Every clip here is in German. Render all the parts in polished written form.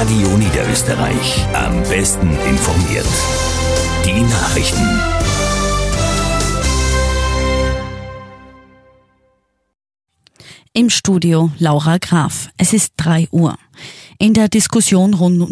Radio Niederösterreich. Am besten informiert. Die Nachrichten. Im Studio Laura Graf. Es ist 3 Uhr. In der Diskussion rund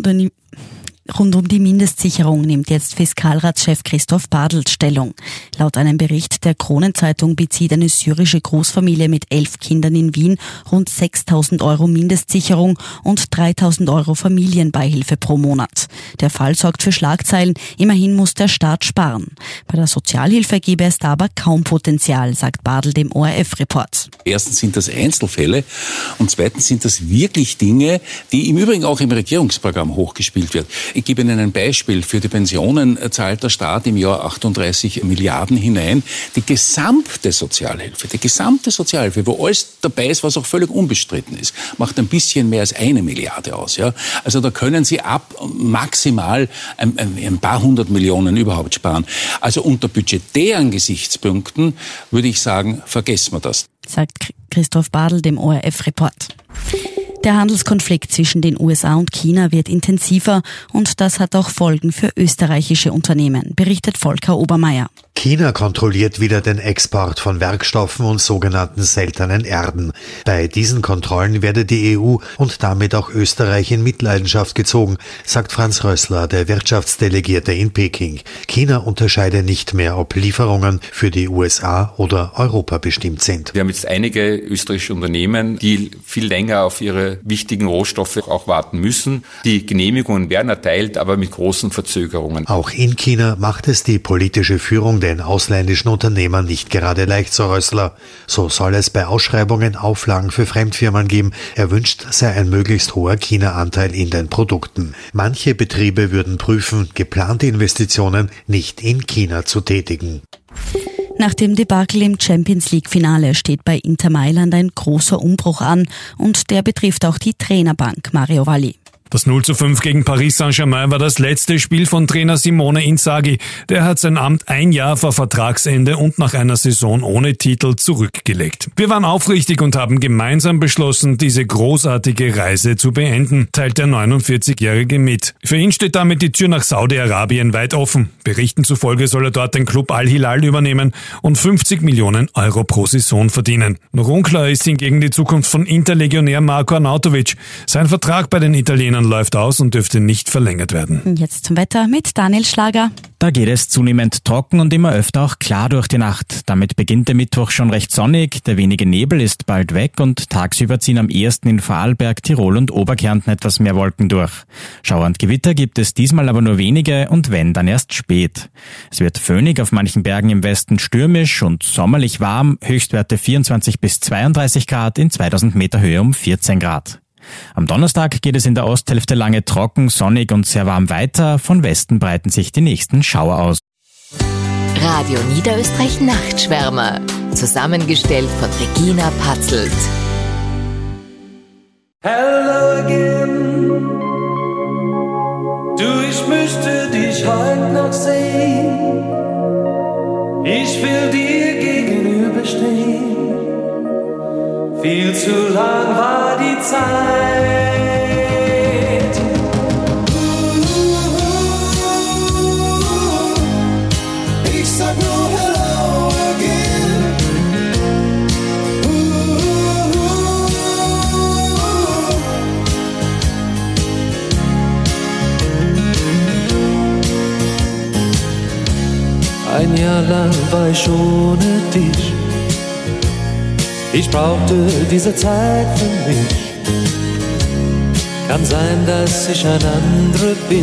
um die Mindestsicherung nimmt jetzt Fiskalratschef Christoph Bartelt Stellung. Laut einem Bericht der Kronenzeitung bezieht eine syrische Großfamilie mit 11 Kindern in Wien rund 6.000 Euro Mindestsicherung und 3.000 Euro Familienbeihilfe pro Monat. Der Fall sorgt für Schlagzeilen. Immerhin muss der Staat sparen. Bei der Sozialhilfe gäbe es da aber kaum Potenzial, sagt Bartelt dem ORF-Report. Erstens sind das Einzelfälle und zweitens sind das wirklich Dinge, die im Übrigen auch im Regierungsprogramm hochgespielt wird. Ich gebe Ihnen ein Beispiel. Für die Pensionen zahlt der Staat im Jahr 38 Milliarden hinein. Die gesamte Sozialhilfe, wo alles dabei ist, was auch völlig unbestritten ist, macht ein bisschen mehr als 1 Milliarde aus. Ja? Also da können Sie ab maximal ein paar 100 Millionen überhaupt sparen. Also unter budgetären Gesichtspunkten würde ich sagen, vergessen wir das. Sagt Christoph Bartelt dem ORF-Report. Der Handelskonflikt zwischen den USA und China wird intensiver und das hat auch Folgen für österreichische Unternehmen, berichtet Volker Obermeier. China kontrolliert wieder den Export von Werkstoffen und sogenannten seltenen Erden. Bei diesen Kontrollen werde die EU und damit auch Österreich in Mitleidenschaft gezogen, sagt Franz Rössler, der Wirtschaftsdelegierte in Peking. China unterscheide nicht mehr, ob Lieferungen für die USA oder Europa bestimmt sind. Wir haben jetzt einige österreichische Unternehmen, die viel länger auf ihre wichtigen Rohstoffe auch warten müssen. Die Genehmigungen werden erteilt, aber mit großen Verzögerungen. Auch in China macht es die politische Führung den ausländischen Unternehmern nicht gerade leicht, so Rössler. So soll es bei Ausschreibungen Auflagen für Fremdfirmen geben. Erwünscht sei ein möglichst hoher China-Anteil in den Produkten. Manche Betriebe würden prüfen, geplante Investitionen nicht in China zu tätigen. Nach dem Debakel im Champions-League-Finale steht bei Inter Mailand ein großer Umbruch an und der betrifft auch die Trainerbank. Mario Valli. Das 0:5 gegen Paris Saint-Germain war das letzte Spiel von Trainer Simone Inzaghi. Der hat sein Amt 1 Jahr vor Vertragsende und nach einer Saison ohne Titel zurückgelegt. Wir waren aufrichtig und haben gemeinsam beschlossen, diese großartige Reise zu beenden, teilt der 49-Jährige mit. Für ihn steht damit die Tür nach Saudi-Arabien weit offen. Berichten zufolge soll er dort den Club Al-Hilal übernehmen und 50 Millionen Euro pro Saison verdienen. Noch unklar ist hingegen die Zukunft von Inter-Legionär Marko Arnautovic. Sein Vertrag bei den Italienern läuft aus und dürfte nicht verlängert werden. Jetzt zum Wetter mit Daniel Schlager. Da geht es zunehmend trocken und immer öfter auch klar durch die Nacht. Damit beginnt der Mittwoch schon recht sonnig, der wenige Nebel ist bald weg und tagsüber ziehen am ehesten in Vorarlberg, Tirol und Oberkärnten etwas mehr Wolken durch. Schauer und Gewitter gibt es diesmal aber nur wenige und wenn, dann erst spät. Es wird föhnig, auf manchen Bergen im Westen stürmisch und sommerlich warm, Höchstwerte 24 bis 32 Grad, in 2000 Meter Höhe um 14 Grad. Am Donnerstag geht es in der Osthälfte lange trocken, sonnig und sehr warm weiter. Von Westen breiten sich die nächsten Schauer aus. Radio Niederösterreich Nachtschwärmer. Zusammengestellt von Regina Patzelt. Hello again. Du, ich möchte dich heute noch sehen. Ich will dir gegenüberstehen. Viel zu lang war die Zeit. Ich sag nur hello again. Ein Jahr lang war ich ohne dich. Ich brauchte diese Zeit für mich. Kann sein, dass ich ein anderer bin,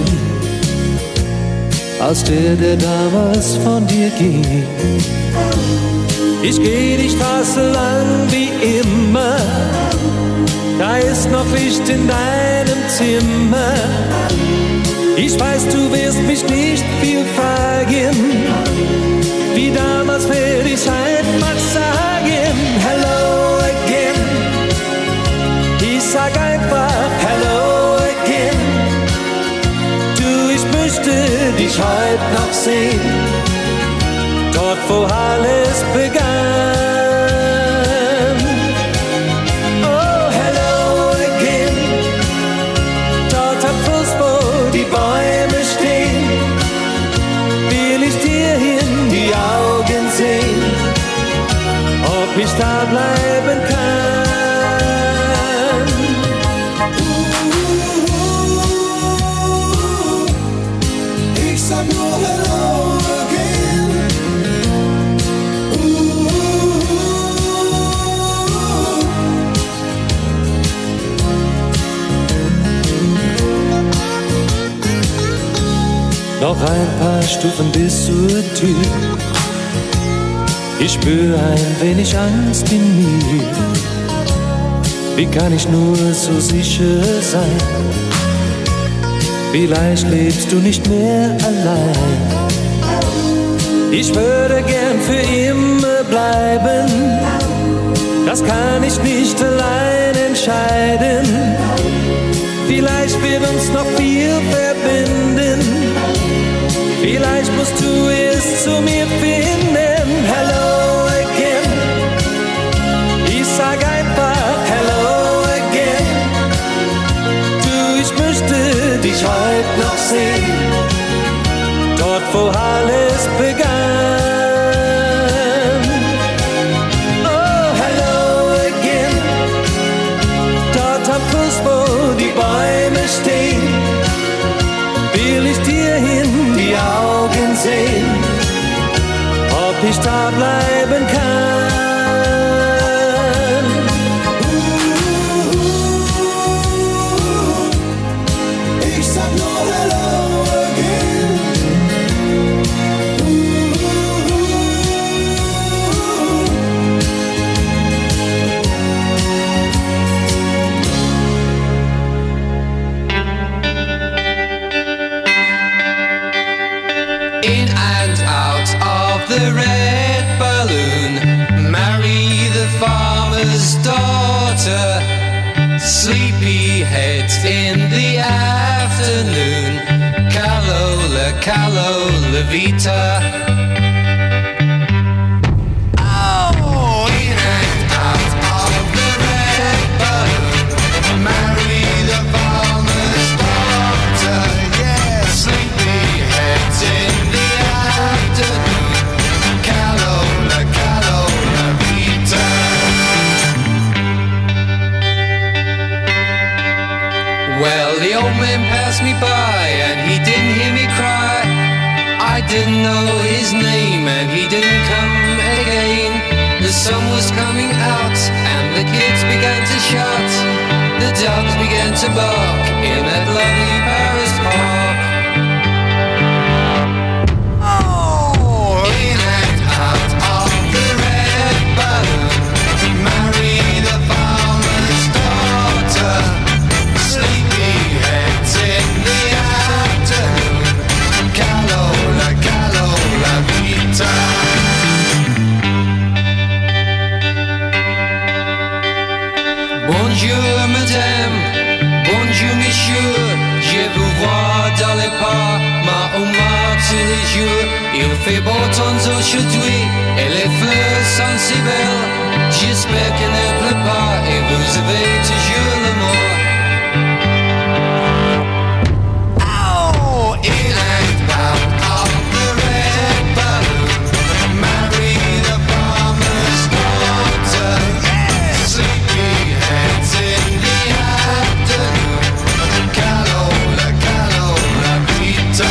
als der damals von dir ging. Ich geh die Straße lang wie immer, da ist noch Licht in deinem Zimmer. Ich weiß, du wirst mich nicht viel fragen, wie damals werde ich einfach sagen, hello again. Ich sag einfach hello again. Du, ich möchte dich heute noch sehen, dort wo alles begann. Oh, hello again. Dort hat sag nur hello again. Noch ein paar Stufen bis zur Tür. Ich spür ein wenig Angst in mir. Wie kann ich nur so sicher sein? Vielleicht lebst du nicht mehr allein. Ich würde gern für immer bleiben. Das kann ich nicht allein entscheiden. Vielleicht wird uns noch viel verbinden. Vielleicht musst du es zu mir finden. Hello again. Ich sag einfach hello again. Du, ich möchte dich heute noch sehen. Dort, wo alles begann. Oh, hello again. Dort am Fluss, wo die Bäume stehen, will ich dir in die Augen sehen, ob ich da bleiben kann. Ich sag nur hello again. In and out of the red balloon, marry the farmer's daughter. Sleepy heads in the afternoon, Calo la vita. Oh, in and out of the red balloon, marry the farmer's daughter. Yeah, sleepy heads in the afternoon, Calo la vita. Well, the old man passed me by and he didn't hear me cry. I didn't know his name and he didn't come again. The sun was coming out and the kids began to shout. The dogs began to bark in that lovely Paris park. Oh, in and out of the red balloon, marry the farmer's daughter. Sleepy heads in the afternoon, Calo la vita. Bonjour madame, bonjour monsieur, je vous vois dans les pas, ma tous les jours. Il fait beau temps aujourd'hui et les fleurs sont si belles. J'espère qu'elle ne pleut pas et vous avez toujours l'amour. Oh, in and out of the red balloon, marry the farmer's daughter. Sleepy heads in the afternoon, Calo la vita.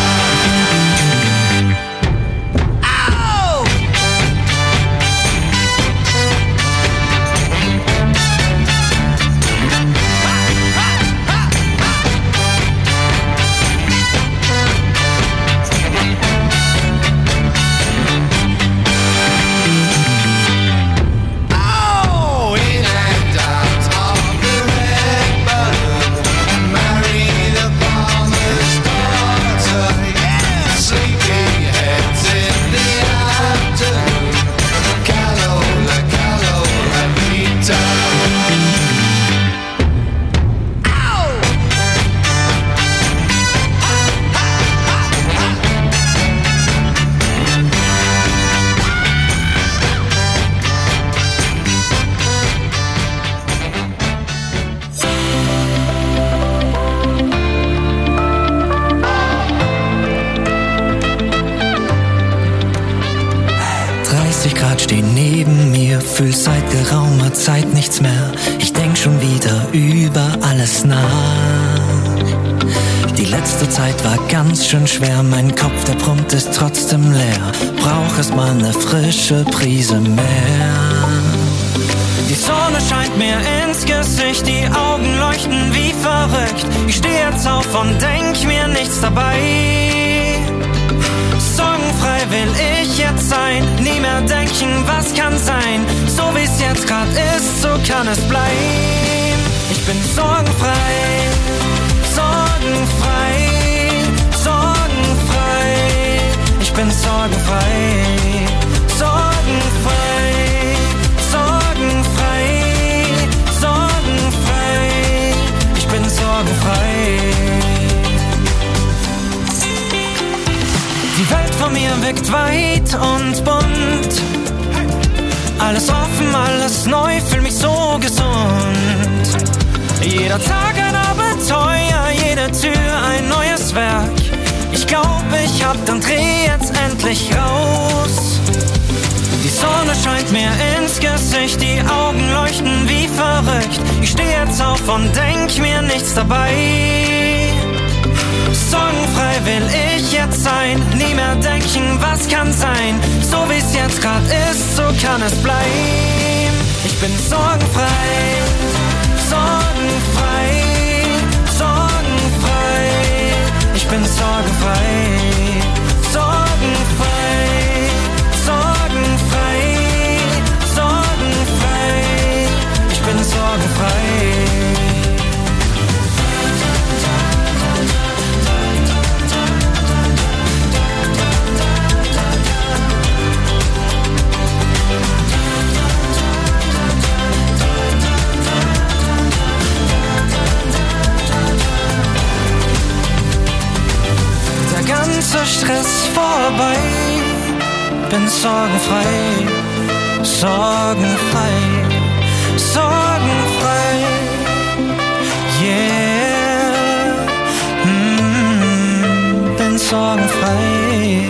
Fühl seit geraumer Zeit nichts mehr. Ich denk schon wieder über alles nach. Die letzte Zeit war ganz schön schwer. Mein Kopf, der brummt, ist trotzdem leer. Brauch erst mal eine frische Prise mehr. Die Sonne scheint mir ins Gesicht, die Augen leuchten wie verrückt. Ich steh jetzt auf und denk mir nichts dabei. Sorgenfrei will ich jetzt sein, nie mehr denken, was kann sein. So wie's jetzt grad ist, so kann es bleiben. Ich bin sorgenfrei, sorgenfrei, sorgenfrei. Ich bin sorgenfrei, sorgenfrei, sorgenfrei, sorgenfrei. Ich bin sorgenfrei. Die Welt vor mir wirkt weit und bunt. Alles offen, alles neu, fühl mich so gesund. Jeder Tag ein Abenteuer, jede Tür ein neues Werk. Ich glaub, ich hab den Dreh jetzt endlich raus. Die Sonne scheint mir ins Gesicht, die Augen leuchten wie verrückt. Ich steh jetzt auf und denk mir nichts dabei. Sorgenfrei will ich jetzt sein, nie mehr denken, was kann sein. So wie's jetzt grad ist, so kann es bleiben. Ich bin sorgenfrei, sorgenfrei, sorgenfrei. Ich bin sorgenfrei, sorgenfrei, sorgenfrei, sorgenfrei. Ich bin sorgenfrei. Ganzer Stress vorbei, bin sorgenfrei, sorgenfrei, sorgenfrei, yeah, bin sorgenfrei.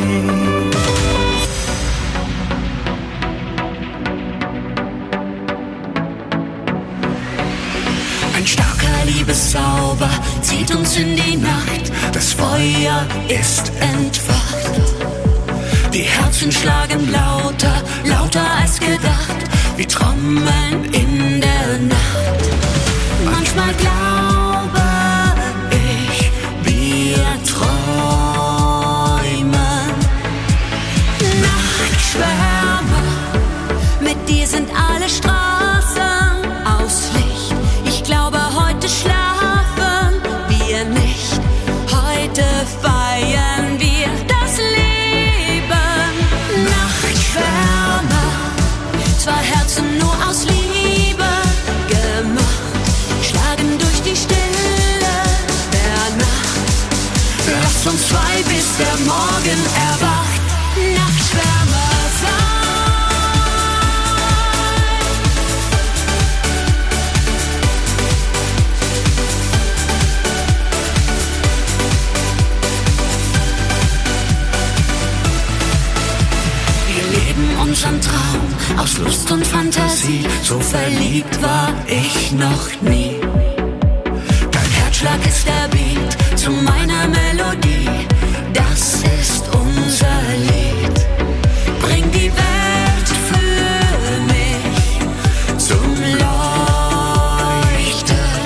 Ein starker Liebeszauber zieht uns in die Nacht. Das Feuer ist entfacht. Die Herzen schlagen lauter, lauter als gedacht. Wie Trommeln in der Nacht. Manchmal glaube ich, wir träumen. Nachtschwärmer, mit dir sind alle Straßen aus Licht. Ich glaube, heute schlafen wir nicht. Heute feiern wir das Leben. Nachtschwärmer, zwei Herzen nur aus Liebe gemacht, schlagen durch die Stille der Nacht. Lasst uns zwei, bis der Morgen erwacht. Nachtschwärmer sein. Unseren Traum aus Lust und Fantasie, so verliebt war ich noch nie. Dein Herzschlag ist der Beat zu meiner Melodie, das ist unser Lied. Bring die Welt für mich zum Leuchten.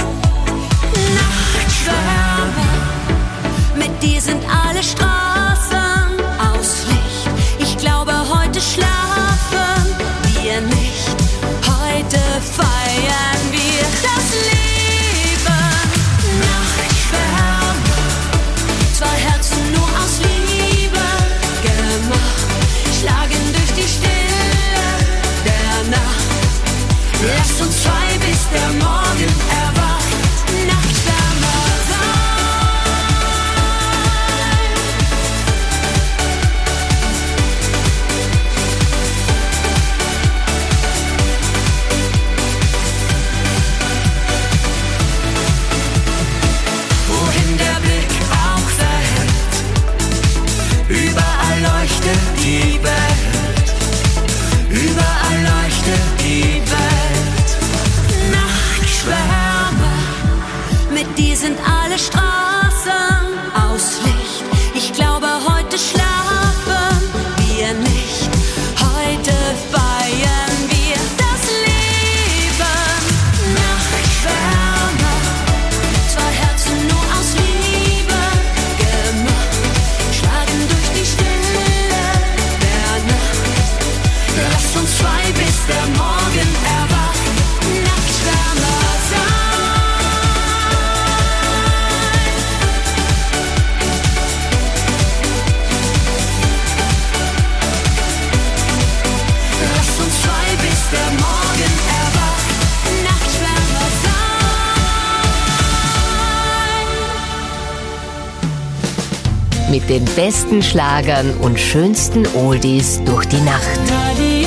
Nachtschwärmer, mit dir sind alle Straßen aus Licht. Ich glaube, heute schlafen wir nicht. Heute feiern wir das Leben. Nachtschwärmer, zwei Herzen nur aus Liebe gemacht, schlagen durch die Stille der Nacht. Lasst uns zwei, bis der Morgen erwacht. Nachtschwärmer die Welt, überall leuchtet die Welt. Nachtschwärmer, mit dir sind alle Straßen Mit den besten Schlagern und schönsten Oldies durch die Nacht. Radio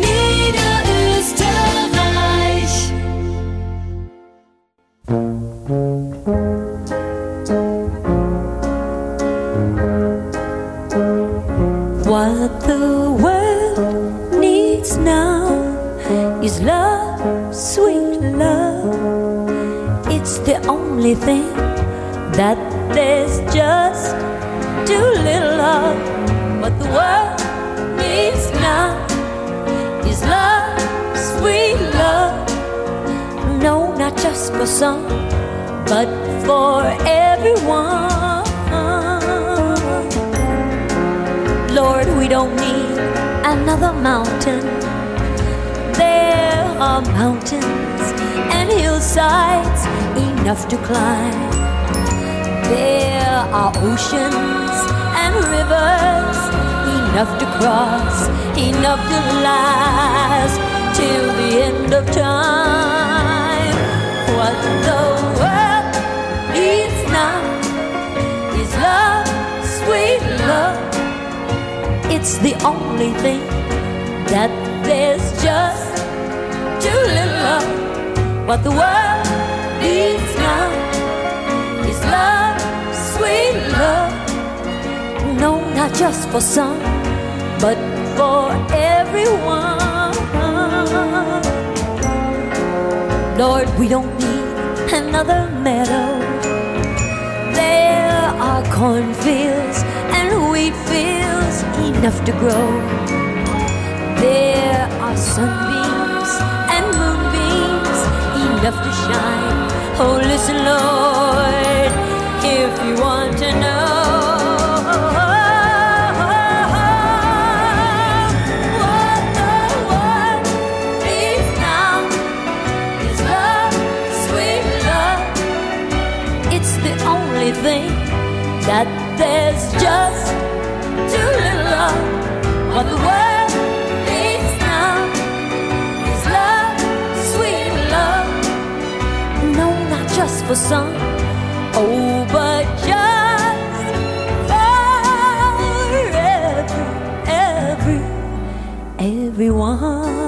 Niederösterreich. What the world needs now is love, sweet love. It's the only thing that there's just too little of. What the world needs now is love, sweet love. No, not just for some, but for everyone. Lord, we don't need another mountain. There are mountains and hillsides enough to climb. There are oceans and rivers enough to cross, enough to last till the end of time. What the world needs now is love, sweet love. It's the only thing that there's just too little of. What the world needs now is love, sweet love. No, not just for some, but for everyone. Lord, we don't need another meadow. There are cornfields and wheat fields enough to grow. There are sunbeams and moonbeams enough to shine. Oh, listen, Lord, if you want to know. What the world needs now is love, sweet love. It's the only thing that there's just too little of. What the world needs now is love, sweet love. No, not just for some, oh, but just for everyone.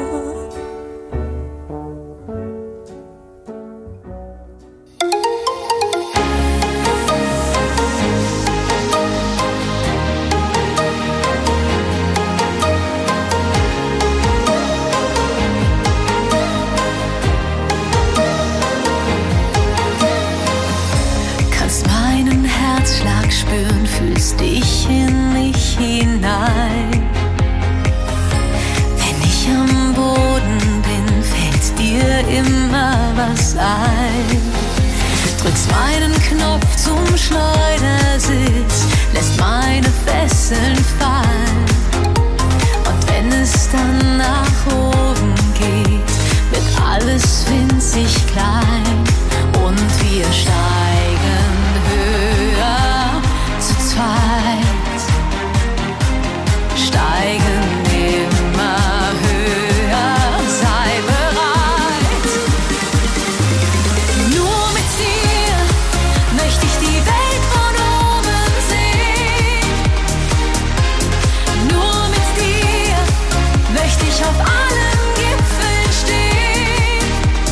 Fühlst dich in mich hinein. Wenn ich am Boden bin, fällt dir immer was ein. Drückst meinen Knopf zum Schleudersitz, lässt meine Fesseln fallen. Und wenn es dann nach oben geht, wird alles winzig klein. Und wir steigen höher. Zu zweit steigen immer höher, sei bereit. Nur mit dir möchte ich die Welt von oben sehen. Nur mit dir möchte ich auf allen Gipfeln stehen.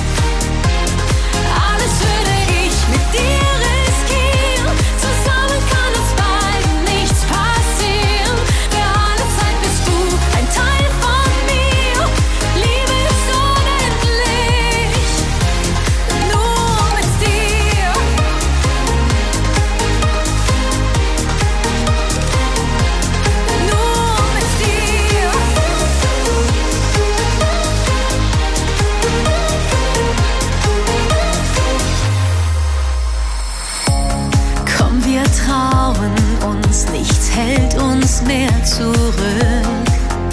Alles würde ich mit dir riskieren. Zusammen kann uns beiden nichts passieren. Für alle Zeit bist du ein Teil von mir. Liebe ist unendlich. Nur mit dir. Nur mit dir. Komm, wir trauen uns, nichts hält uns mehr zurück.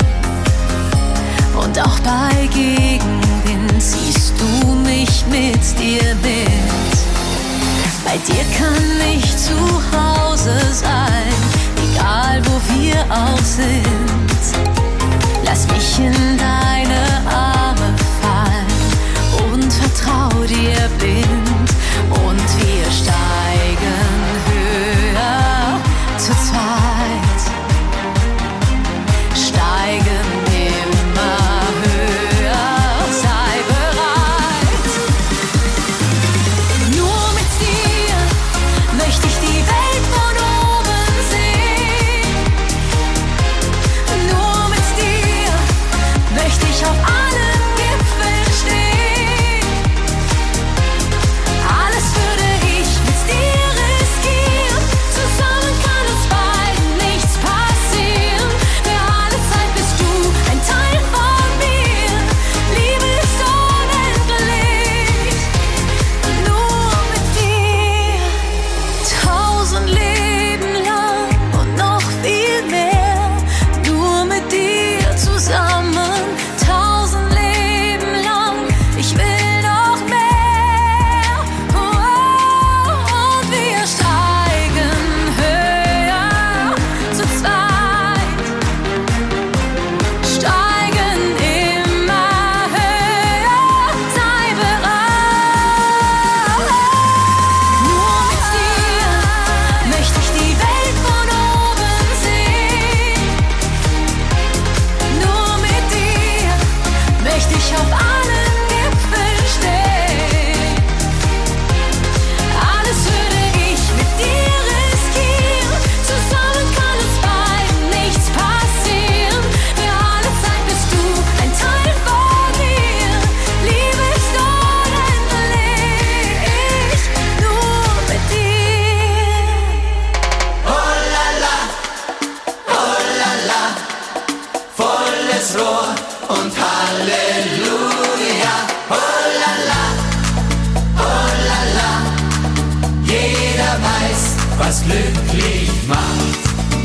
Und auch bei Gegenwind ziehst du mich mit dir mit. Bei dir kann ich zu Hause sein, egal wo wir auch sind. Lass mich in deine Arme fallen und vertrau dir blind. Und wir steigen höher, glücklich macht.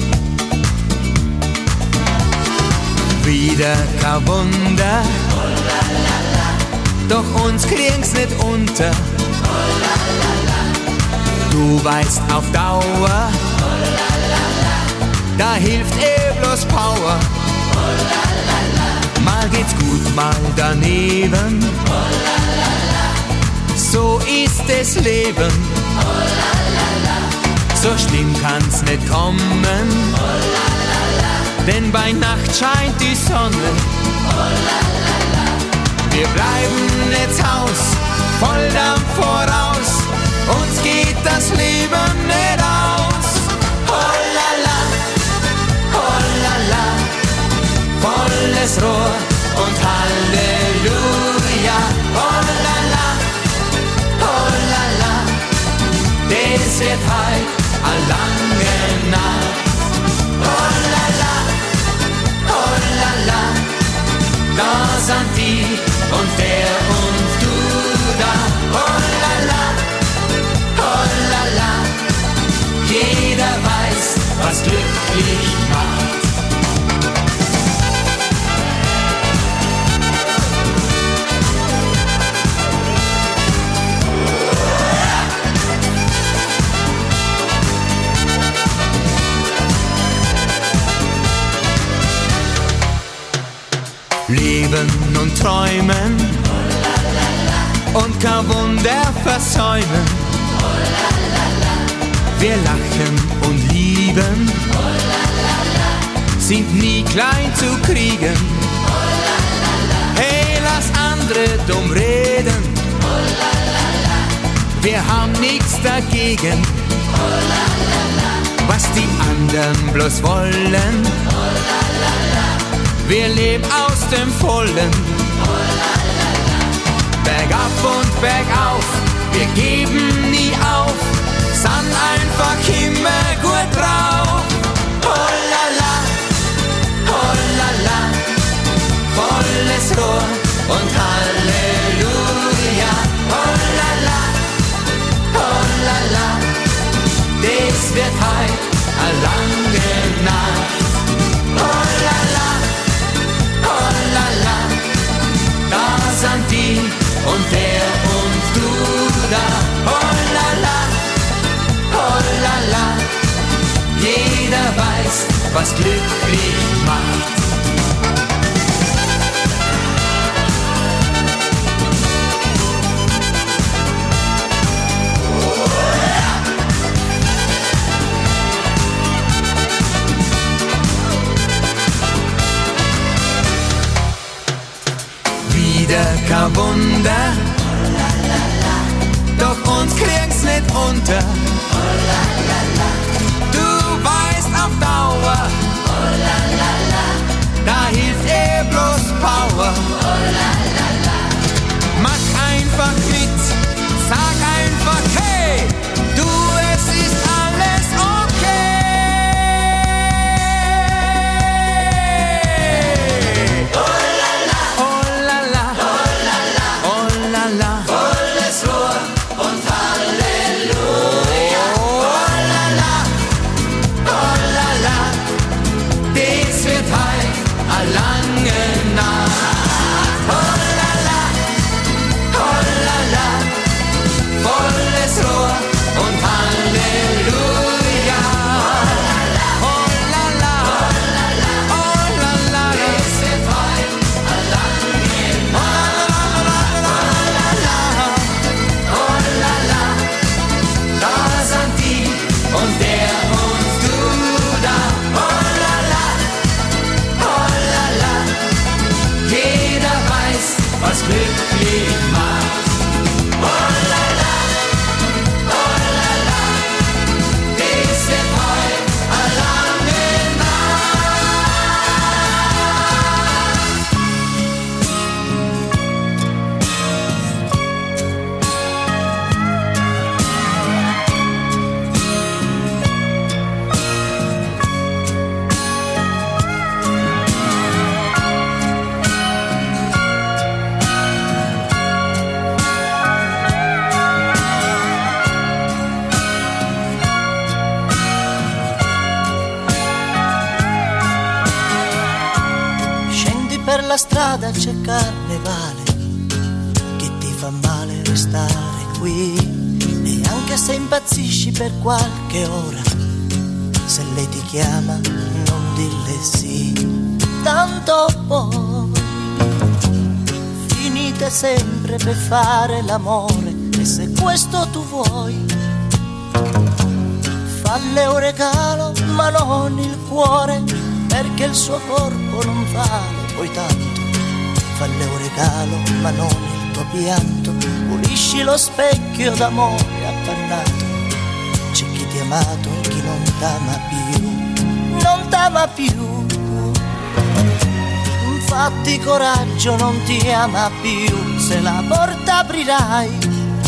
Wieder kein Wunder, doch uns kriegen's nicht unter. Du weißt auf Dauer, da hilft bloß Power. Mal geht's gut, mal daneben, so ist das Leben. So schlimm kann's nicht kommen, denn bei Nacht scheint die Sonne. Wir bleiben jetzt Haus, Volldampf voraus, uns geht das Leben nicht aus. Hollala, hollala, volles Rohr und Halleluja. Hollala, hollala, das wird heut a lange Nacht. Hollala, hollala, da sind die und der und du da. Hollala, hollala, jeder weiß, was glücklich macht. Leben und träumen und kein Wunder versäumen. Wir lachen und lieben, sind nie klein zu kriegen. Hey, lass andere dumm reden, wir haben nichts dagegen. Was die anderen bloß wollen, wir leben aus dem Vollen. Bergab und bergauf, wir geben nie auf, sind einfach immer gut drauf. Hollala, hollala, volles Rohr und Halleluja. Hollala, hollala, das wird heut a lange Nacht. Hollala, hollala, da sind die und der und du da. Hollala, hollala, jeder weiß, was glücklich macht. Wieder kein Wunder, doch uns kriegt's nicht unter. Du weißt auf Dauer, da hilft bloß Power. Mach einfach mit, sag einfach hey, du, es ist alles okay. Volles Rohr und Halleluja. per la strada c'è carnevale, che ti fa male restare qui, e anche se impazzisci per qualche ora, se lei ti chiama non dille sì, tanto poi finite sempre per fare l'amore, e se questo tu vuoi, falle un regalo ma non il cuore, perché il suo corpo non vale poi tanto. Falle un regalo ma non il tuo pianto, pulisci lo specchio d'amore appannato. C'è chi ti ha amato e chi non t'ama più, non t'ama più. Fatti coraggio, non ti ama più, se la porta aprirai,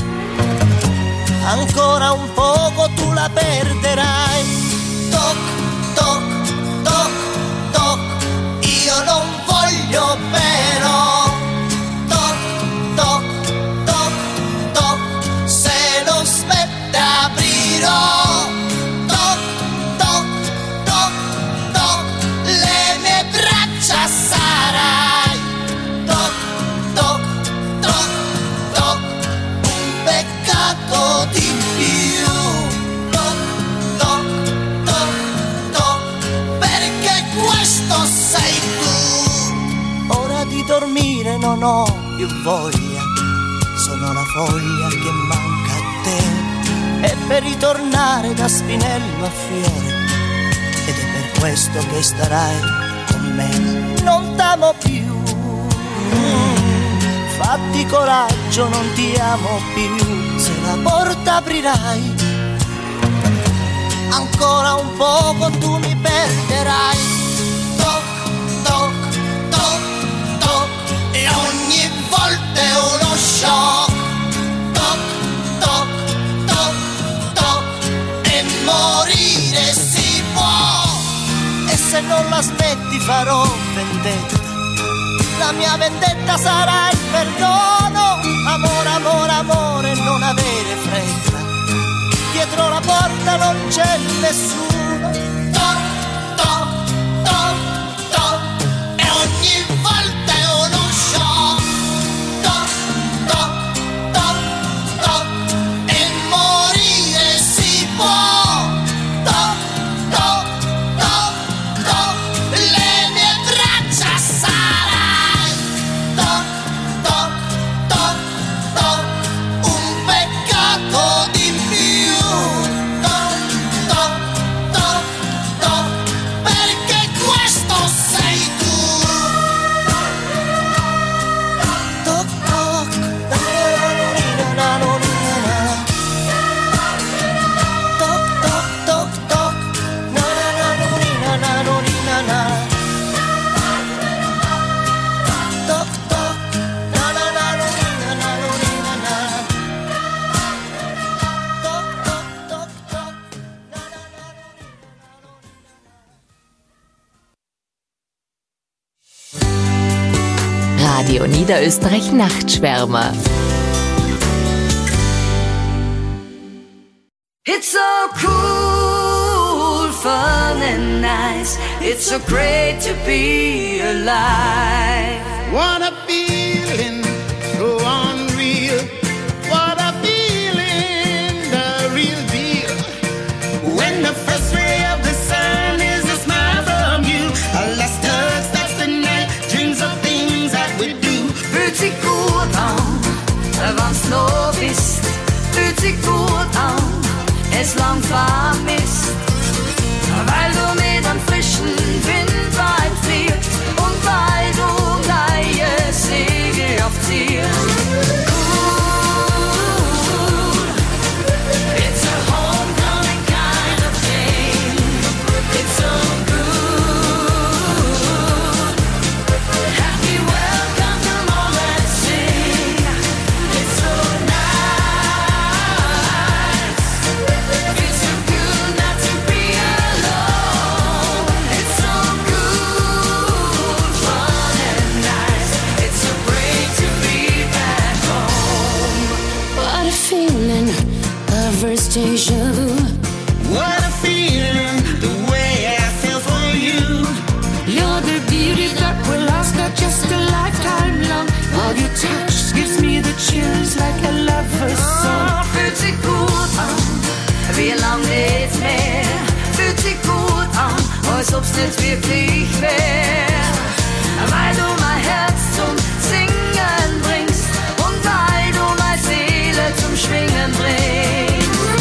ancora un poco tu la perderai. Toc, toc, toc, toc, io non voglio però. Toc, toc, toc, toc, se non smette aprirò. Toc, toc, toc, toc, le mie braccia sarai. Toc, toc, toc, toc, un peccato di più. Toc, toc, toc, toc, perché questo sei tu. Ora di dormire non ho più voglia, sono la foglia che manca a te, e per ritornare da spinello a fiore, ed è per questo che starai con me, non t'amo più. Fatti coraggio, non ti amo più, se la porta aprirai, ancora un poco tu mi perderai. Toc, toc, toc, toc, e ogni volta è uno shock. Toc, toc, toc, toc, e morire si può, e se non la smetti farò vendetta. La mia vendetta sarà il perdono. Amore, amore, amore, non avere fretta, dietro la porta non c'è nessuno. Toc, toc, toc, toc, e ogni volta è uno shock. Toc, toc, toc, toc, e morire si può. Toc, toc, toc, toc, le mie braccia sarai. Toc, toc, toc, toc, un peccato di più. Toc, toc, toc, toc, perché questo sei tu. Toc, toc, na, na, na, toc, toc, toc, toc, na, na, na, na, na, na. Toc, toc, na, na, na, na, na, na. Toc, toc, toc, toc, na, na, na. Radio Niederösterreich Nachtschwärmer. It's so cool, fun and nice. It's so great to be alive. What a feeling, so unreal. What a feeling, the real deal. When the first ray of the sun is a smile from you. A last touch, that's the night. Dreams of things that we do. Fühlt sich gut an, wenn's noch bist. Fühlt sich gut an, es lang vermisst. Weil du mit einem frischen Wind weit fliegst und weil du neue Segel aufziehst. Cool, it's a homecoming kind of thing. It's so good. Happy welcome, come on, let's sing. It's so nice. Feels so good ob's nicht wirklich wär. Weil du mein Herz zum Singen bringst und weil du meine Seele zum Schwingen bringst.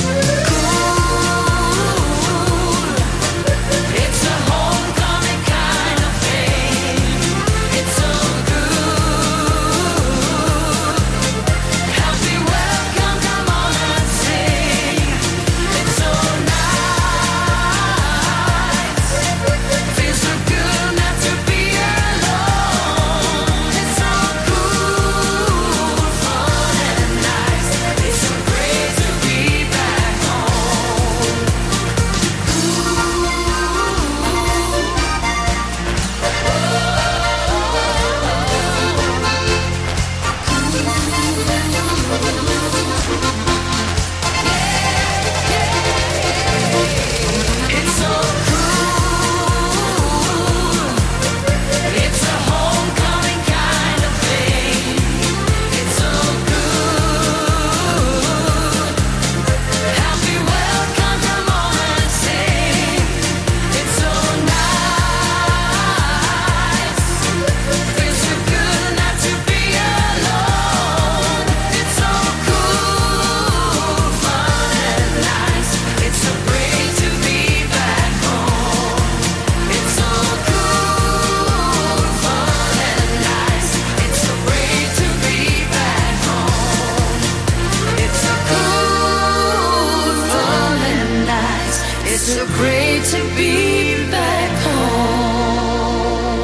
So great to be back home.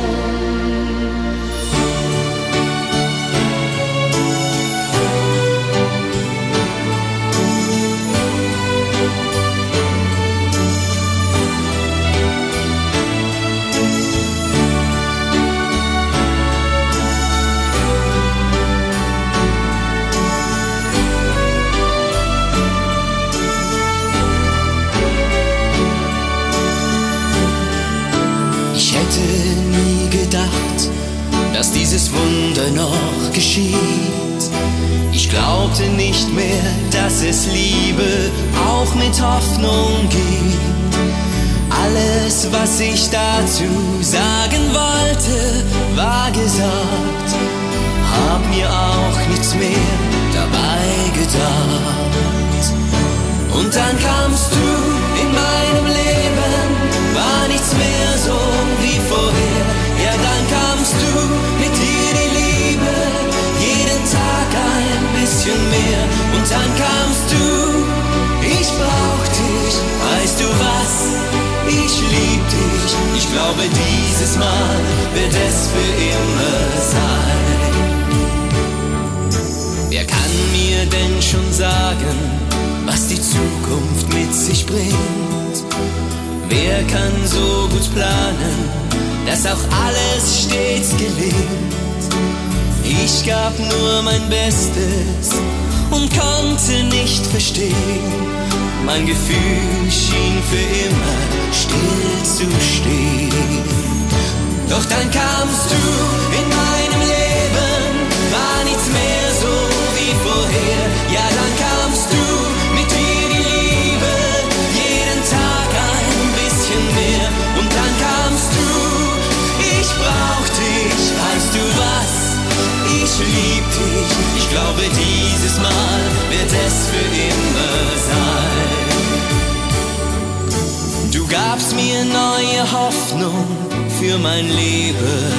Dass dieses Wunder noch geschieht. Ich glaubte nicht mehr, dass es Liebe auch mit Hoffnung gibt. Alles, was ich dazu sagen wollte, war gesagt. Hab mir auch nichts mehr dabei gedacht. Und dann kamst du in meinem Leben, war nichts mehr so wie vorher. Ja, dann kamst du, mit dir die Liebe, jeden Tag ein bisschen mehr. Und dann kamst du, ich brauch dich, weißt du was, ich lieb dich. Ich glaube, dieses Mal wird es für immer sein. Wer kann mir denn schon sagen, was die Zukunft mit sich bringt? Wer kann so gut planen, dass auch alles stets gelingt? Ich gab nur mein Bestes und konnte nicht verstehen. Mein Gefühl schien für immer still zu stehen. Doch dann kamst du in meinem Leben, war nichts mehr so wie vorher. Ja, dann kamst du, mit dir die Liebe, jeden Tag ein bisschen mehr. Und dann kamst du, ich brauch dich, weißt du was, ich lieb dich. Ich glaube, dieses Mal wird es für immer sein. Du gabst mir neue Hoffnung für mein Leben.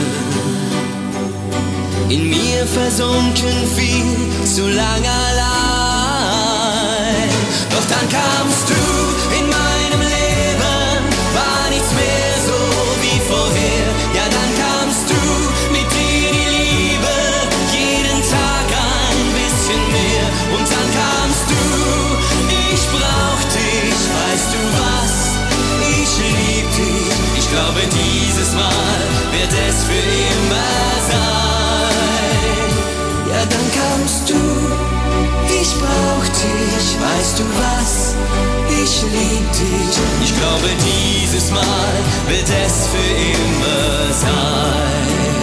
In mir versunken viel zu lang allein. Doch dann kamst du in meinem Leben, war nichts mehr so wie vorher. Ja, dann kamst du, mit dir die Liebe, jeden Tag ein bisschen mehr. Und dann kamst du, ich brauch dich, weißt du was, ich lieb dich. Ich glaube, dieses Mal wird es für immer sein. Ja, dann kamst du, ich brauch dich, weißt du was, ich lieb dich. Ich glaube, dieses Mal wird es für immer sein.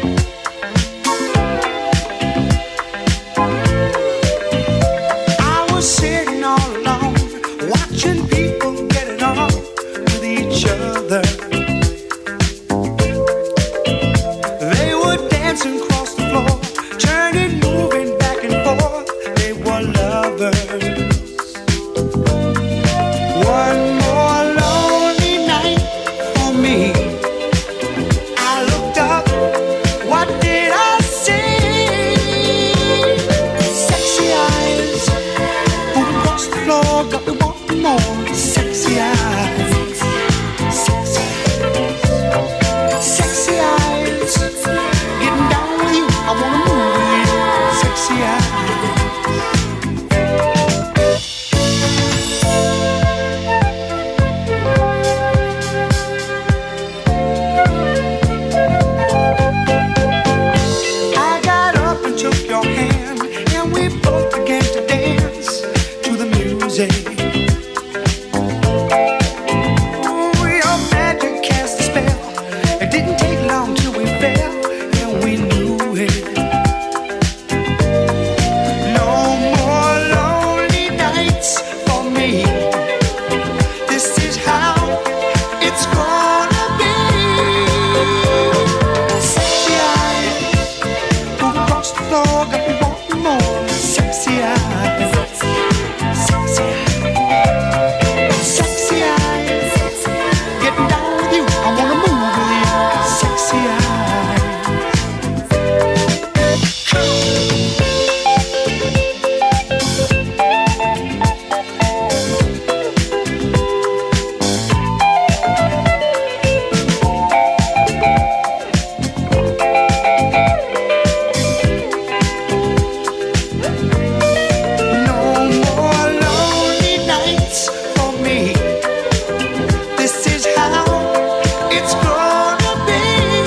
I was sitting all alone, watching people get it on with each other. They were dancing across the floor, turning, moving back and forth. They were lovers. One more lonely night for me. I looked up, what did I see? Sexy eyes, moving across the floor, got me wanting more. Sexy eyes, sexy, sexy eyes, getting down with you, I wanna move with you. Sexy eyes. I got up and took your hand, and we both began to dance to the music. Oh, your magic cast a spell. It didn't take long till we fell, and we knew it. No more lonely nights for me. This is how it's gonna be. Sexy eyes, move across the floor, got me wanting more. Sexy eyes, sexy eyes, sexy eyes, getting down with you, I wanna move with you. Sexy eyes. No more lonely nights for me. This is how it's gonna be.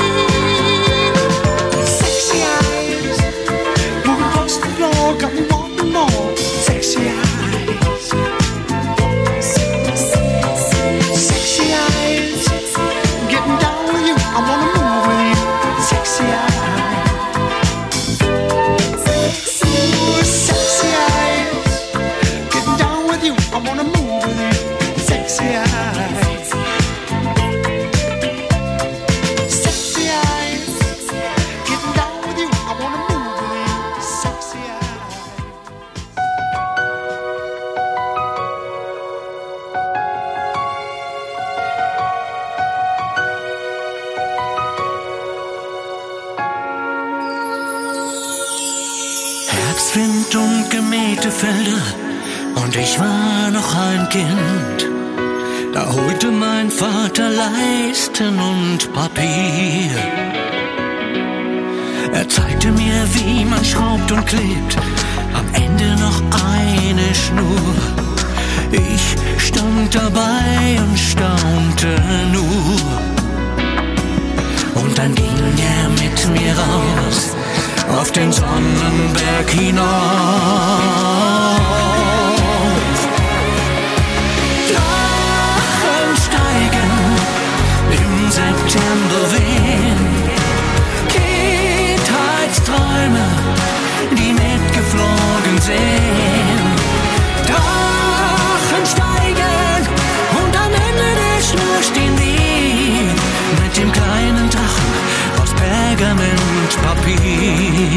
Sexy eyes, moving across the floor, got me wanting more. Sexy eyes, sexy eyes, getting down with you, I wanna move with you. Sexy eyes, ooh, sexy eyes, getting down with you, I wanna move with you. Sexy eyes, sexy eyes, getting down with you, I wanna move with you. Sexy eyes. Herbstwind und gemähte Felder und ich war noch ein Kind. Da holte mein Vater Leisten und Papier. Er zeigte mir, wie man schraubt und klebt, am Ende noch eine Schnur. Ich stand dabei und staunte nur. Und dann ging er mit mir raus auf den Sonnenberg hinauf. Drachen steigen im Septemberwind, Kindheitsträume, die mitgeflogen sind. Drachen steigen und am Ende der Schnur stehen wir mit dem kleinen Drachen aus Pergamentpapier.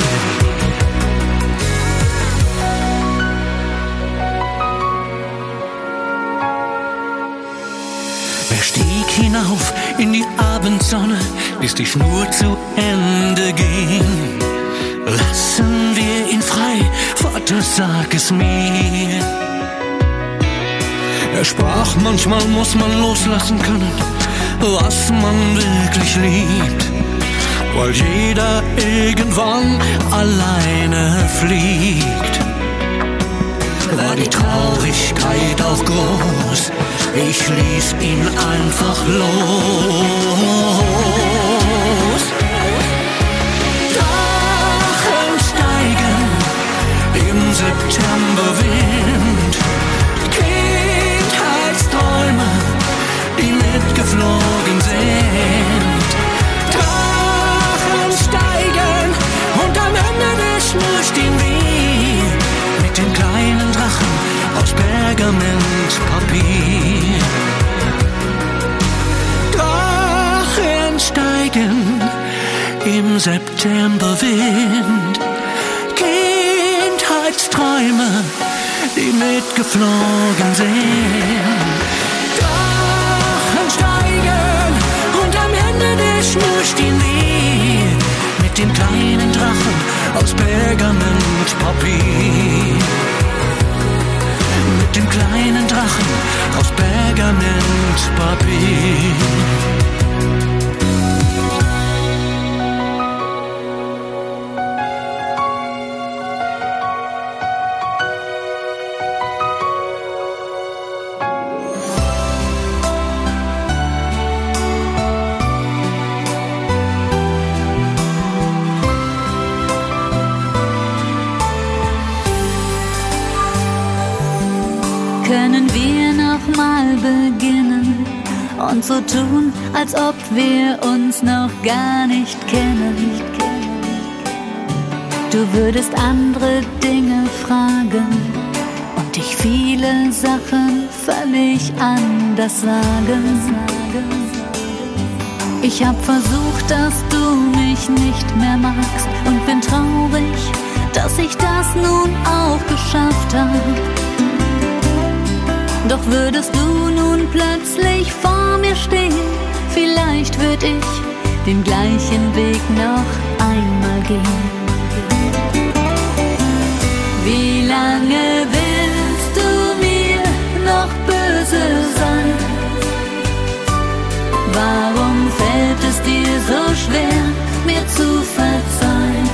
Er stieg hinauf in die Abendsonne, bis die Schnur zu Ende ging. Lassen wir ihn frei, Vater, sag es mir. Er sprach, manchmal muss man loslassen können, was man wirklich liebt, weil jeder irgendwann alleine fliegt. War die Traurigkeit auch groß, ich ließ ihn einfach los. Drachen steigen im Septemberwind, Kindheitsträume, die mitgeflogen sind. Drachen steigen und am Ende der Schnur stehen wir mit dem kleinen Drachen im Septemberwind. Kindheitsträume, die mitgeflogen sind. Drachen steigen und am Ende der Schnur stehen wir mit dem kleinen Drachen aus Pergamentpapier. Mit dem kleinen Drachen aus Pergamentpapier. Können wir noch mal beginnen und so tun, als ob wir uns noch gar nicht kennen? Du würdest andere Dinge fragen und dich viele Sachen völlig anders sagen. Ich hab versucht, dass du mich nicht mehr magst und bin traurig, dass ich das nun auch geschafft hab. Doch würdest du nun plötzlich vor mir stehen, vielleicht würd ich den gleichen Weg noch einmal gehen. Wie lange willst du mir noch böse sein? Warum fällt es dir so schwer, mir zu verzeihen?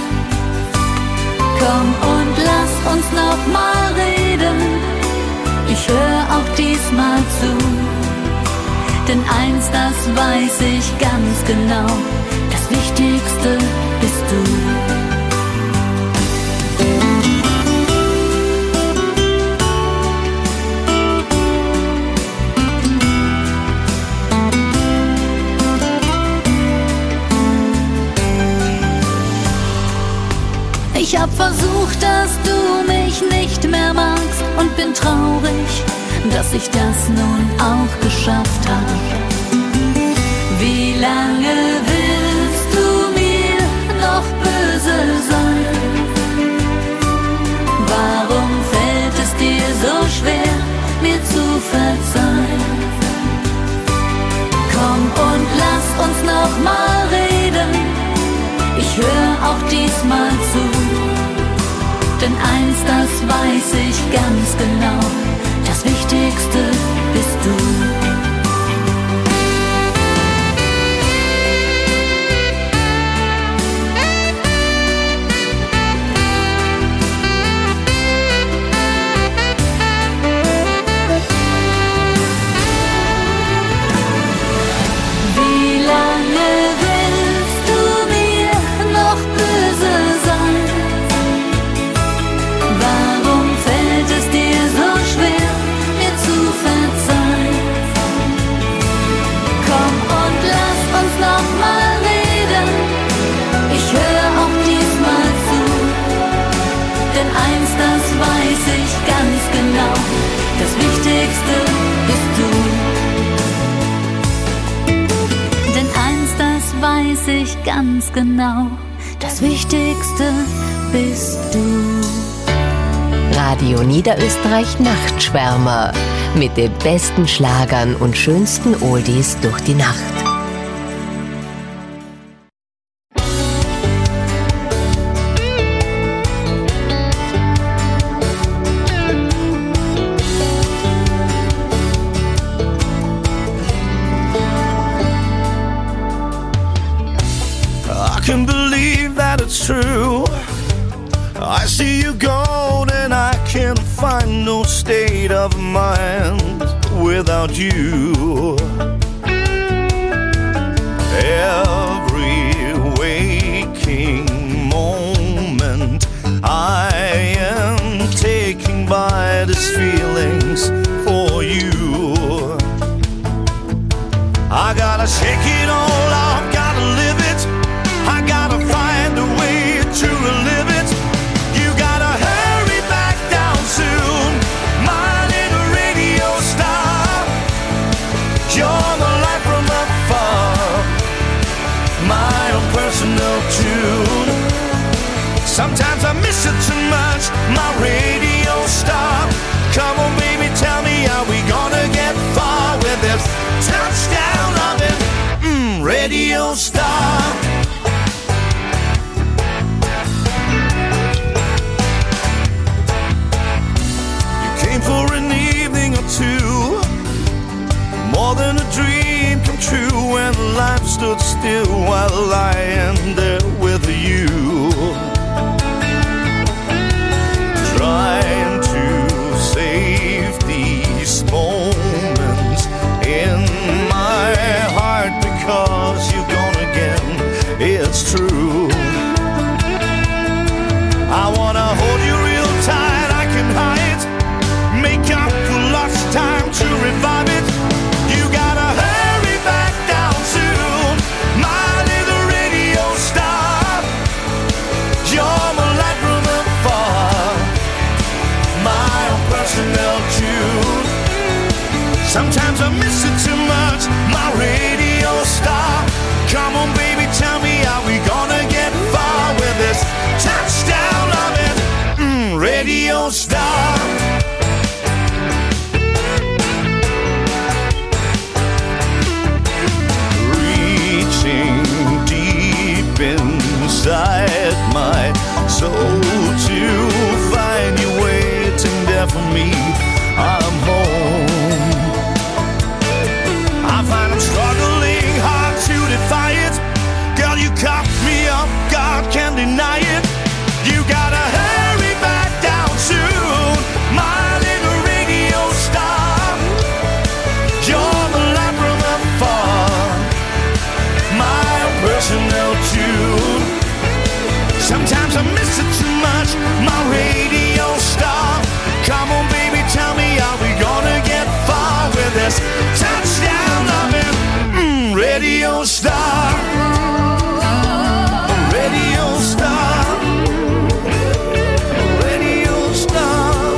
Komm und lass uns noch mal reden. Ich hör auch diesmal zu, denn eins, das weiß ich ganz genau, das Wichtigste bist du. Ich hab versucht, dass du mich nicht mehr magst und bin traurig, dass ich das nun auch geschafft hab. Wie lange willst du mir noch böse sein? Warum fällt es dir so schwer, mir zu verzeihen? Komm und lass uns noch mal reden. Ich hör auch diesmal zu, denn eins, das weiß ich ganz genau, das Wichtigste bist du. Das Wichtigste bist du. Denn eins, das weiß ich ganz genau. Das Wichtigste bist du. Radio Niederösterreich Nachtschwärmer. Mit den besten Schlagern und schönsten Oldies durch die Nacht. True, I see you gone and I can't find no state of mind without you. Every waking moment I am taken by these feelings for you. I gotta shake it all off, gotta live it, I gotta find a way to relive it. You gotta hurry back down soon, my little radio star. You're the light from afar, my own personal my radio star. Come on, baby, tell me, are we gonna get far with this touchdown loving radio star? You came for an evening or two, more than a dream come true, when life stood still while lying there with you, trying to save these moments in my heart, because you're gone again, it's true. I wanna hold you real tight, I can hide, make up for lost time to revive it. You gotta hurry back down soon, my little radio star. You're my light from afar, my own personal tune. Sometimes I miss it too much, my radio star. Come on, baby, tell me, are we gonna get far with this touchdown loving radio star? Reaching deep inside my soul to find you waiting there for me. I'm home. I find I'm struggling hard to defy it. Girl, you caught me off guard, can't deny it. You gotta hurry back down soon, my little radio star. You're the light from afar, my personal tune. Sometimes I miss it too much, my radio star. Come on, baby, tell me, are we gonna get far with this touchdown loving radio star? Radio star. Radio star.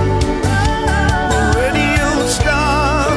Radio star.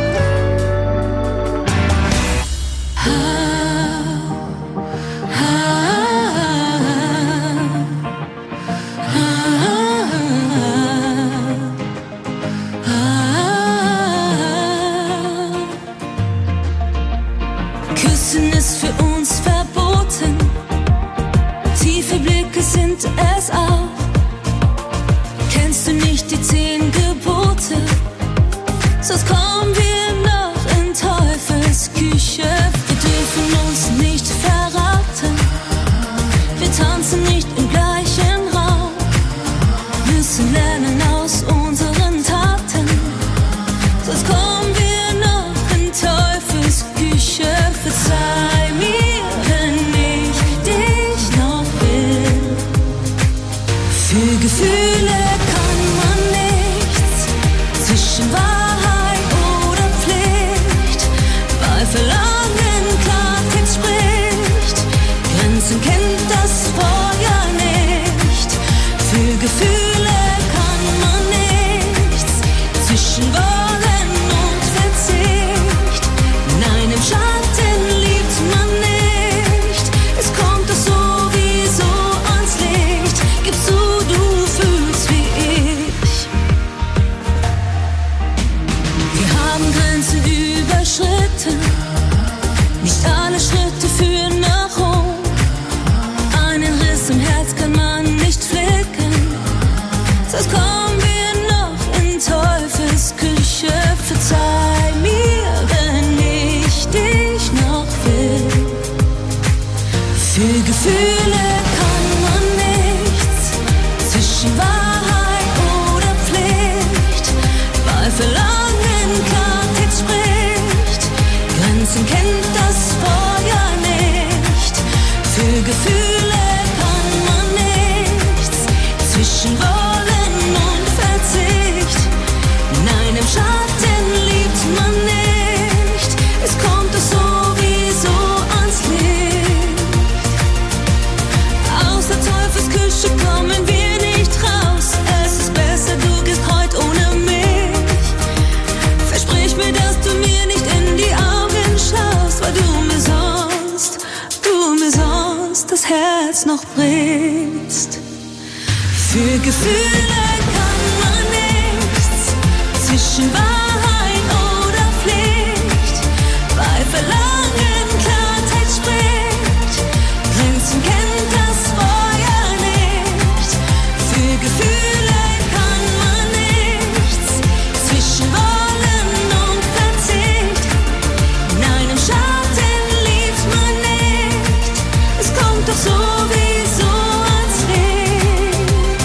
Küssen ist für uns verboten, tiefe Blicke sind es auch. Kennst du nicht die 10 Gebote? Sonst kommen wir noch in Teufels Küche. Wir dürfen uns nicht verraten, wir tanzen nicht im gleichen Raum, müssen lernen aus unseren Taten, sonst kommen wir noch in Teufels Küche. Verzeih mir, wenn ich dich noch will. Für Gefühle kann man nichts, zwischen Wahrheit oder Pflicht, bei Verlangen Klartext spricht, Grenzen kennt das Feuer nicht. Für Gefühle kann man nichts, zwischen Wollen und Verzicht, nein, im Schatten liebt man nicht, es kommt doch sowieso ans Licht, gib zu, du fühlst wie ich. Wir haben Grenzen überschritten, nicht alle Schritte führen nach Rom, einen Riss im Herz kann man nicht flicken, sonst kommen wir noch in Teufels Küche. Verzeih mir, wenn ich dich noch will. Für Gefühle kann man nichts, zwischen Wahrheit oder Pflicht, bei Verlangen Klartext spricht, Grenzen kennt das Feuer nicht. Für Gefühle kann man nichts, zwischen Wollen und Verzicht, nein, im Schatten liebt man nicht, es kommt doch sowieso ans Licht. Aus der Teufelsküche kommen wir nicht raus, es ist besser, du gehst heute ohne mich. Versprich mir, dass du mir nicht in die Augen schaust, weil du mir sonst das Herz noch brichst. Für Gefühle kann man nichts zwischen Wahrheit oder Pflicht. Bei Verlangen Klartext spricht, Grenzen kennt das Feuer nicht. Für Gefühle kann man nichts zwischen Wollen und Verzicht. In einem Schatten liebt man nicht, es kommt doch sowieso ans Licht.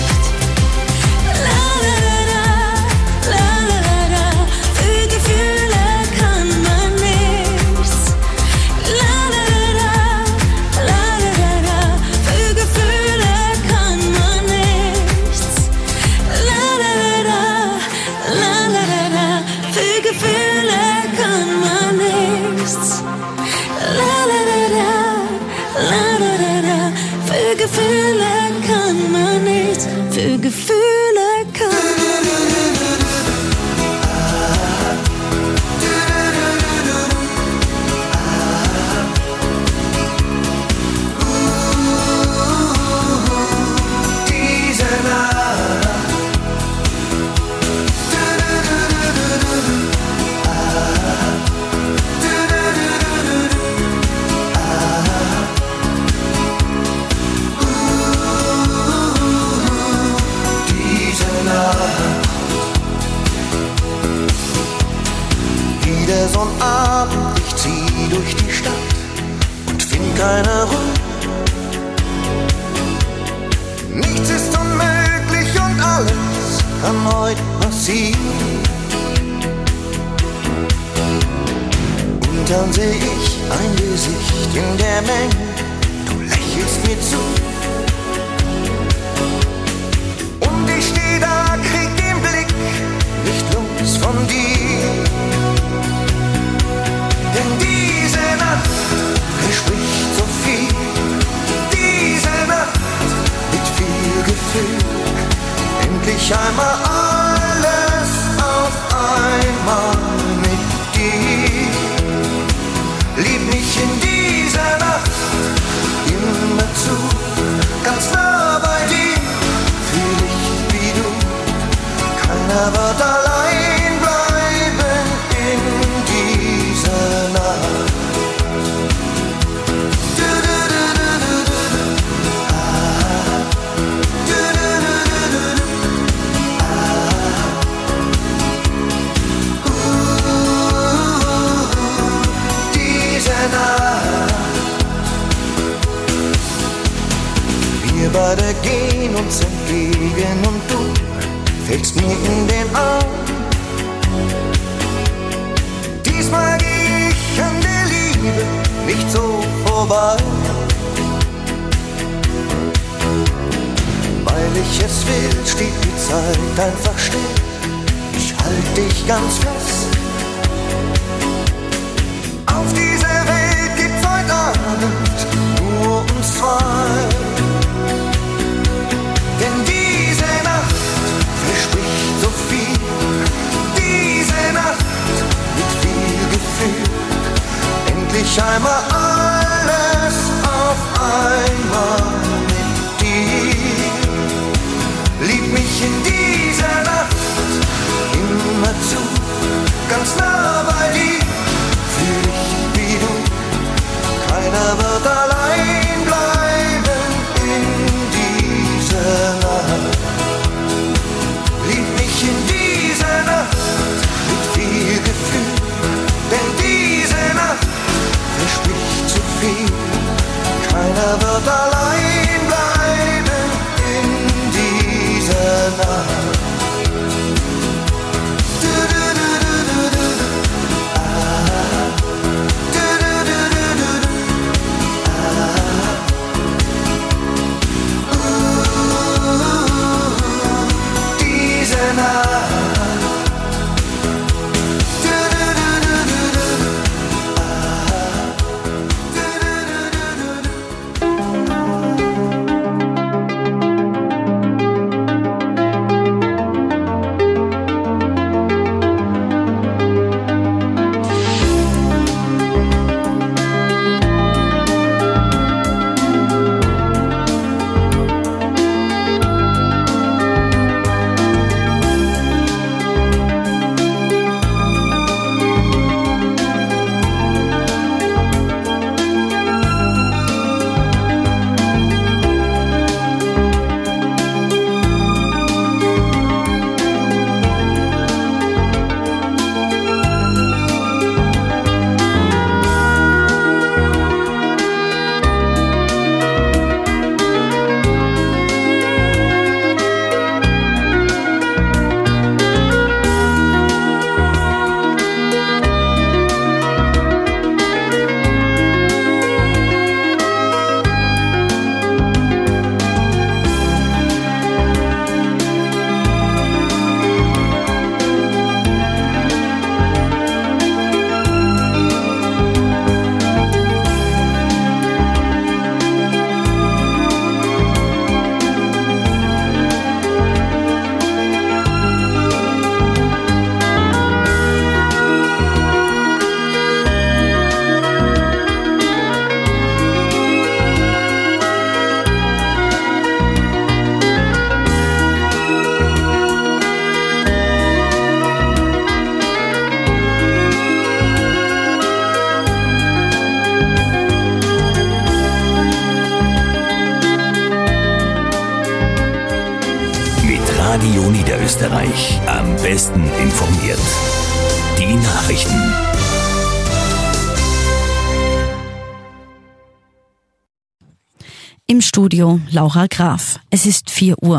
La la la la la la la, für Gefühle kann man nichts. La la la la la la la, für Gefühle kann man nichts. La la la la la la la, für Gefühle kann man nichts. La la la la la la la, für Gefühle kann man nichts. Für Gefühle kann man Diese Nacht. Diese Nacht. Wieder so ein Abend, ich zieh durch die Stadt und find keine Ruhe. Nichts ist unmöglich und alles kann heute passieren. Und dann seh ich ein Gesicht in der Menge, du lächelst mir zu. Und ich steh da, krieg den Blick nicht los von dir. Denn diese Nacht verspricht so viel. Diese Nacht mit viel Gefühl. Endlich einmal alles auf einmal mit dir. Lieb mich in dieser Nacht immer zu. Ganz nah bei dir, fühl ich wie du. Keiner wird allein bleiben in dieser Nacht. Diese Nacht. Wir beide gehen uns entgegen und du fällst mir in den Arm. Diesmal geh ich an der Liebe nicht so vorbei. Weil ich es will, steht die Zeit einfach still. Ich halt dich ganz fest. Auf dieser Welt gibt's heute Abend nur uns zwei. Denn diese Nacht verspricht so viel. Diese Nacht mit viel Gefühl. Endlich einmal alles auf einmal mit dir. Lieb mich in dieser Nacht immer zu. Ganz nah bei dir, fühl ich wie du. Keiner wird allein bleiben in dieser Nacht. Lieb mich in dieser Nacht mit viel Gefühl. Denn diese Nacht verspricht Niederösterreich. Am besten informiert. Die Nachrichten. Im Studio Laura Graf. Es ist 4 Uhr.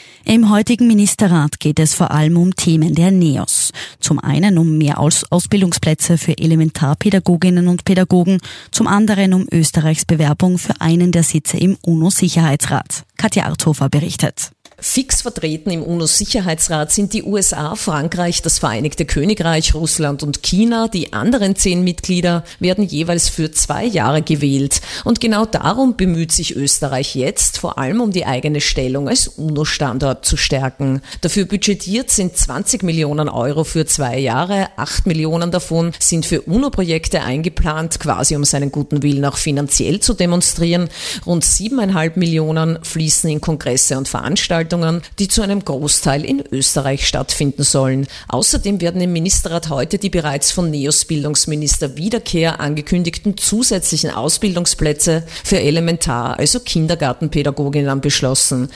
Im heutigen Ministerrat geht es vor allem um Themen der NEOS. Zum einen um mehr Ausbildungsplätze für Elementarpädagoginnen und Pädagogen, zum anderen um Österreichs Bewerbung für einen der Sitze im UNO-Sicherheitsrat. Katja Arthofer berichtet. Fix vertreten im UNO-Sicherheitsrat sind die USA, Frankreich, das Vereinigte Königreich, Russland und China. Die anderen 10 Mitglieder werden jeweils für 2 Jahre gewählt. Und genau darum bemüht sich Österreich jetzt, vor allem um die eigene Stellung als UNO-Standort zu stärken. Dafür budgetiert sind 20 Millionen Euro für 2 Jahre. 8 Millionen davon sind für UNO-Projekte eingeplant, quasi um seinen guten Willen auch finanziell zu demonstrieren. Rund 7,5 Millionen fließen in Kongresse und Veranstaltungen, die zu einem Großteil in Österreich stattfinden sollen. Außerdem werden im Ministerrat heute die bereits von NEOS-Bildungsminister Wiederkehr angekündigten zusätzlichen Ausbildungsplätze für Elementar-, also Kindergartenpädagoginnen beschlossen.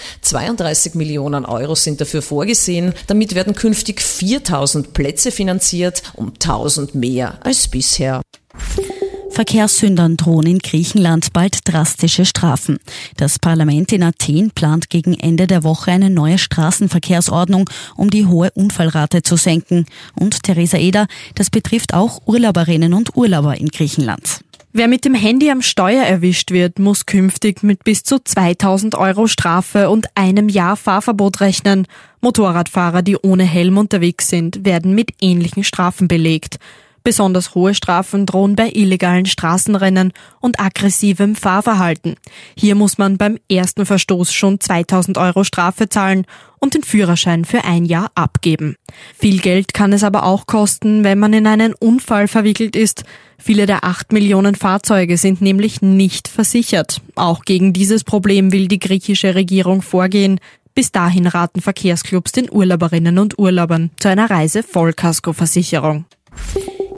32 Millionen Euro sind dafür vorgesehen. Damit werden künftig 4.000 Plätze finanziert, um 1.000 mehr als bisher. Verkehrssündern drohen in Griechenland bald drastische Strafen. Das Parlament in Athen plant gegen Ende der Woche eine neue Straßenverkehrsordnung, um die hohe Unfallrate zu senken. Und Theresa Eder, das betrifft auch Urlauberinnen und Urlauber in Griechenland. Wer mit dem Handy am Steuer erwischt wird, muss künftig mit bis zu 2.000 Euro Strafe und 1 Jahr Fahrverbot rechnen. Motorradfahrer, die ohne Helm unterwegs sind, werden mit ähnlichen Strafen belegt. Besonders hohe Strafen drohen bei illegalen Straßenrennen und aggressivem Fahrverhalten. Hier muss man beim ersten Verstoß schon 2.000 Euro Strafe zahlen und den Führerschein für 1 Jahr abgeben. Viel Geld kann es aber auch kosten, wenn man in einen Unfall verwickelt ist. Viele der 8 Millionen Fahrzeuge sind nämlich nicht versichert. Auch gegen dieses Problem will die griechische Regierung vorgehen. Bis dahin raten Verkehrsclubs den Urlauberinnen und Urlaubern zu einer Reise-Vollkaskoversicherung.